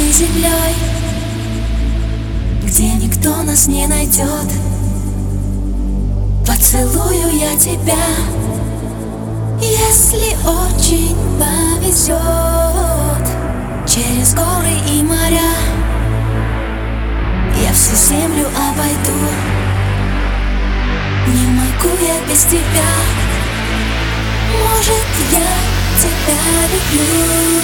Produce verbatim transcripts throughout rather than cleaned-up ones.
и землей, где никто нас не найдет. Поцелую я тебя, если очень повезет. Через горы и моря я всю землю обойду. Не могу я без тебя, может, я тебя люблю.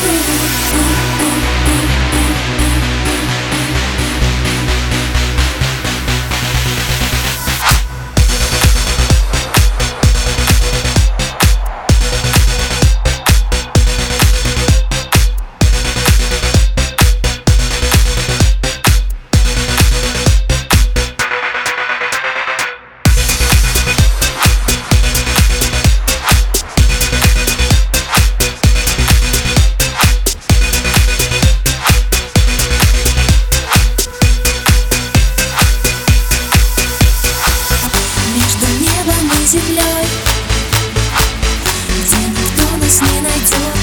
Землей, где никто нас не найдет.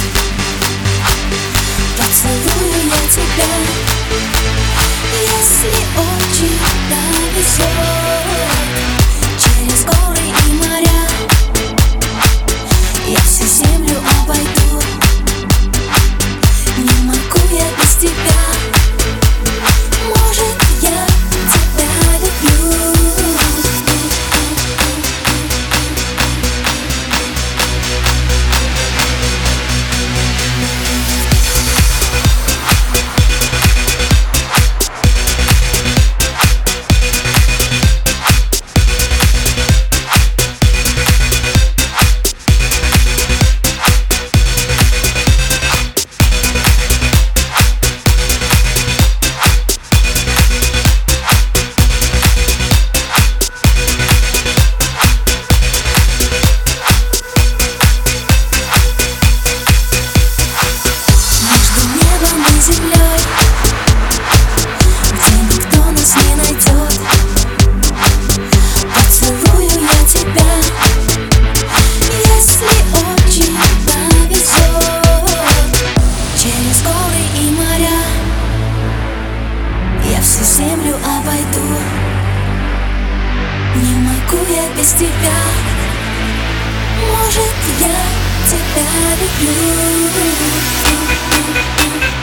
Поцелую я тебя, если очень повезет. Через горы и моря я всю землю обойду. Не могу я без тебя, может, я тебя люблю. Землю обойду. Не могу я без тебя, может, я тебя люблю.